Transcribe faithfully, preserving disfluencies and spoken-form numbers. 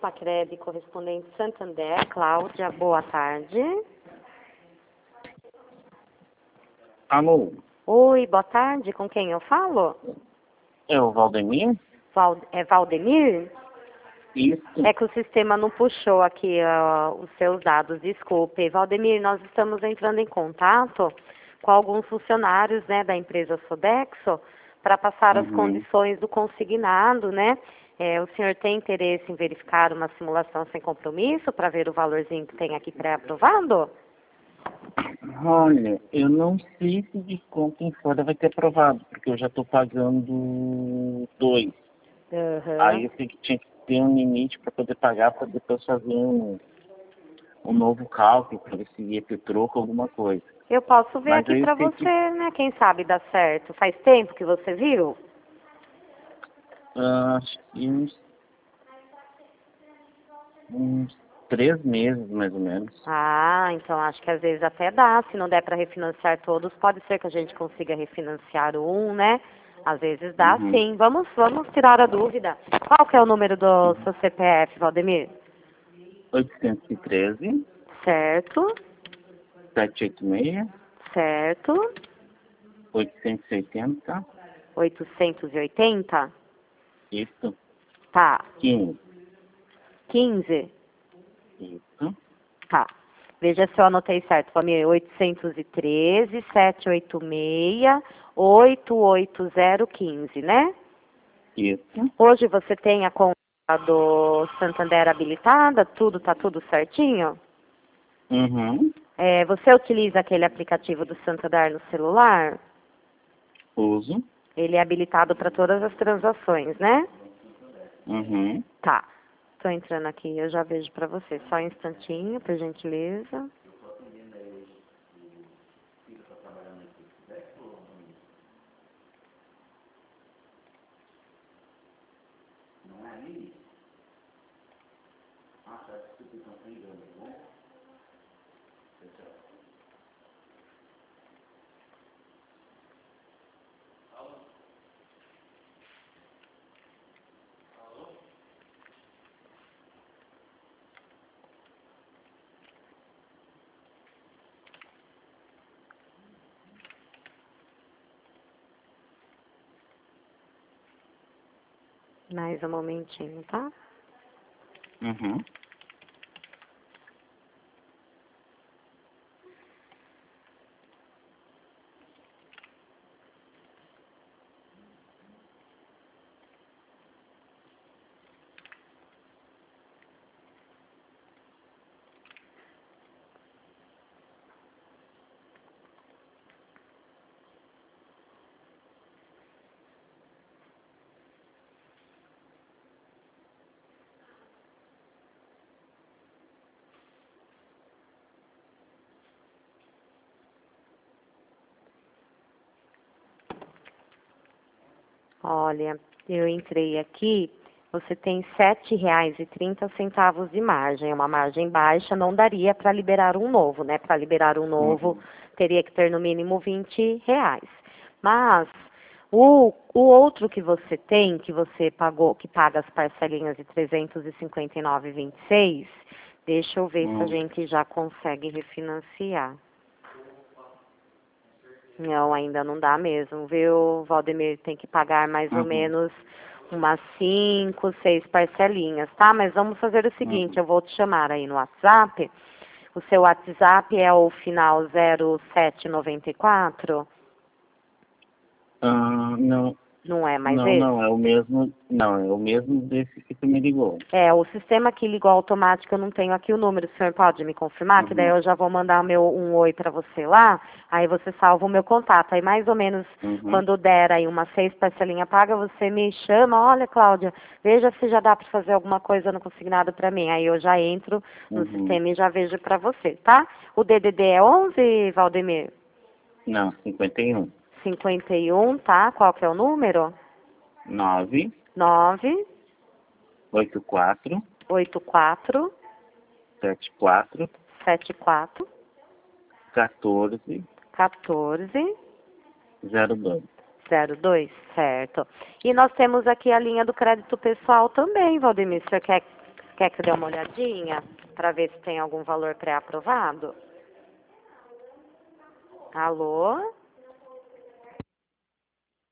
Pacred, correspondente Santander. Cláudia, boa tarde. Alô? Oi, boa tarde. Com quem eu falo? É o Valdemir? Val, é Valdemir? Isso. É que o sistema não puxou aqui uh, os seus dados, desculpe. Valdemir, nós estamos entrando em contato com alguns funcionários, né, da empresa Sodexo para passar as Uhum. condições do consignado, né? É, o senhor tem interesse em verificar uma simulação sem compromisso para ver o valorzinho que tem aqui pré-aprovado? Olha, eu não sei se de conta em fora vai ter aprovado, porque eu já estou pagando dois. Aí Aham. eu sei que tinha que ter um limite para poder pagar, para depois fazer um, um novo cálculo, para ver se ia ter troco alguma coisa. Eu posso ver Mas aqui aí eu para sei que você, né? Quem sabe dá certo. Faz tempo que você viu? ah, acho que uns, uns três meses, mais ou menos. Ah, então acho que às vezes até dá. Se não der para refinanciar todos, pode ser que a gente consiga refinanciar um, né? Às vezes dá Uhum. sim. Vamos, vamos tirar a dúvida. Qual que é o número do seu C P F, Valdemir? oitocentos e treze, Certo, setecentos e oitenta e seis, certo. oitocentos e oitenta, oitocentos e oitenta? isso, Tá. quinze, quinze? isso, Tá. Veja se eu anotei certo, Valdemir. oitocentos e treze, setecentos e oitenta e seis, oito oito zero um cinco, né? isso, Hoje você tem a conta do Santander habilitada? Tudo, tá tudo certinho? uhum, É, você utiliza aquele aplicativo do Santander no celular? uso, Ele é habilitado para todas as transações, né? uhum. Tá. Tô entrando aqui, eu já vejo para você. Só um instantinho, por gentileza. Mais um momentinho, tá? Uhum. Olha, eu entrei aqui, você tem sete reais e trinta centavos de margem, é uma margem baixa, não daria para liberar um novo, né? Para liberar um novo, Uhum. teria que ter no mínimo vinte reais. Mas o, o outro que você tem, que você pagou, que paga as parcelinhas de trezentos e cinquenta e nove reais e vinte e seis, deixa eu ver se a Uhum. gente já consegue refinanciar. Não, ainda não dá mesmo, viu, Valdemir? Tem que pagar mais ou Uhum. menos umas cinco, seis parcelinhas, tá? Mas vamos fazer o seguinte, Uhum. eu vou te chamar aí no WhatsApp. O seu WhatsApp é o final zero sete nove quatro? Ah, não, Não é mais não, esse? não, é o mesmo, não, é o mesmo desse que tu me ligou. É, o sistema que ligou automático, eu não tenho aqui o número. O senhor pode me confirmar? Que daí Uhum. eu já vou mandar meu, um oi para você lá. Aí você salva o meu contato. Aí mais ou menos Uhum. quando der aí umas seis parcelinhas paga, você me chama. Olha, Cláudia, veja se já dá para fazer alguma coisa no consignado para mim. Aí eu já entro no Uhum. sistema e já vejo para você, tá? O D D D é onze, Valdemir? Não, cinquenta e um. cinquenta e um, tá? Qual que é o número? Nove, Nove oito, quatro, oito quatro sete, quatro, sete quatro quatorze, quatorze zero dois. zero dois, certo. E nós temos aqui a linha do crédito pessoal também, Valdemir. O senhor quer Quer que eu dê uma olhadinha para ver se tem algum valor pré-aprovado? Alô?